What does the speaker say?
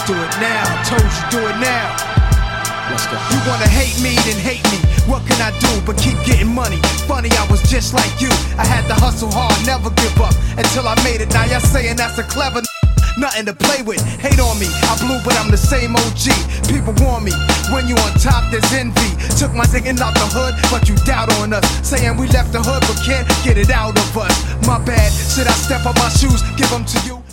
Do it now, I told you do it now. Let's go. You wanna hate me, then hate me. What can I do but keep getting money? Funny, I was just like you. I had to hustle hard, never give up until I made it. Now y'all saying that's a clever nothing to play with. Hate on me, I blew, but I'm the same OG. People warn me, when you on top, there's envy. Took my thinking out the hood, but you doubt on us. Saying we left the hood, but can't get it out of us. My bad, should I step on my shoes, give them to you?